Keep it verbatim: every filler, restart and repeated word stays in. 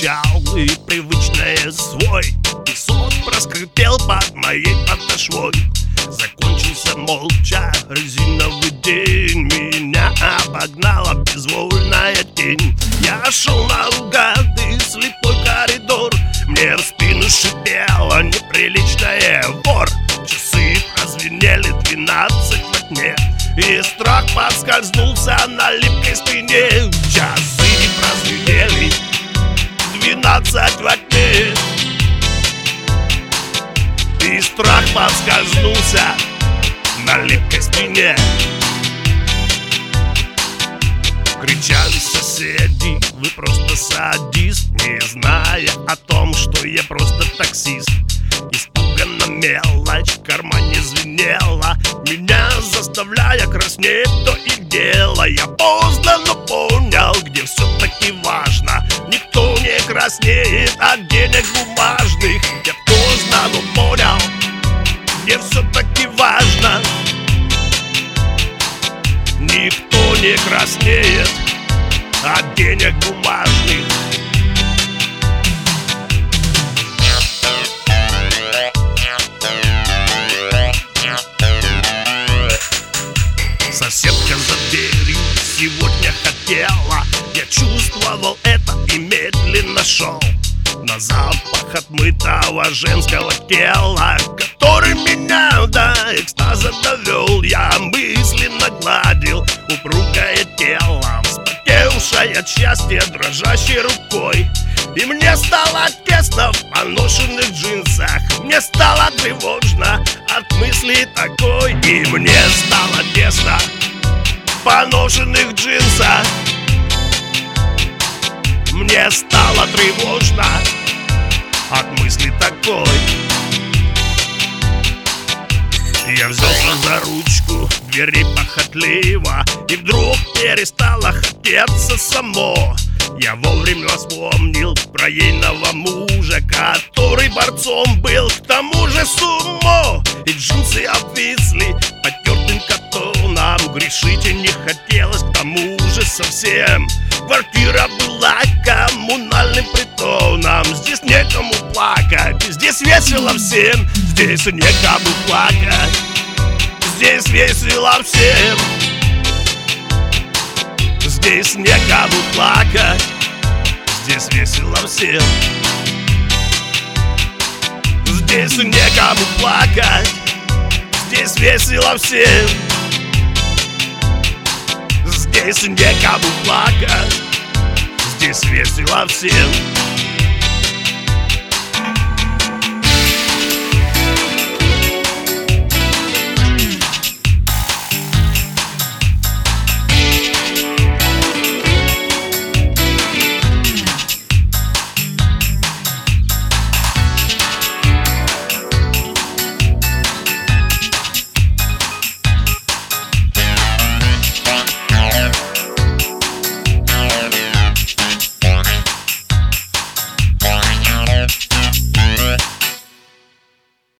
молчал, и привычное свой песок проскрипел под моей подошвой. Закончился молча резиновый день, меня обогнала безвольная тень. Я шел наугад и слепой коридор, мне в спину шипело неприличное: вор. Часы прозвенели двенадцать во тьме, и страх подскользнулся на липкой спине. Часы прозвенели двенадцать во тьме, и страх подскользнулся на липкой спине. Кричали соседи: вы просто садист, не зная о том, что я просто таксист. Испуганно мелочь в кармане звенела, меня заставляя краснеть то и дело. Я поздно, но понял, где все-таки важно: никто не краснеет от денег бумажных. Я поздно, но понял, где все-таки важно: никто не краснеет от денег бумажных. Соседка за дверью сегодня хотела, я чувствовал это и медленно шел на запах отмытого женского тела, который меня до экстаза довел. Я мысленно гладил упругое тело, вспотевшее от счастья дрожащей рукой. И мне стало тесно в поношенных джинсах, мне стало тревожно от мысли такой. И мне стало тесно в поношенных джинсах, мне стало тревожно от мысли такой. Я взялся за ручку двери похотливо, и вдруг перестало хотеться само. Я вовремя вспомнил про ейного мужа, который борцом был, к тому же сумо. И джинсы обвисли потертым катоном, грешить и не хотелось к тому же совсем. Квартира была коммунальным притоном, здесь некому плакать, здесь весело всем, здесь некому плакать, здесь весело всем, здесь некому плакать, здесь весело всем, здесь некому плакать, здесь весело всем, здесь некому плакать, здесь весело всем.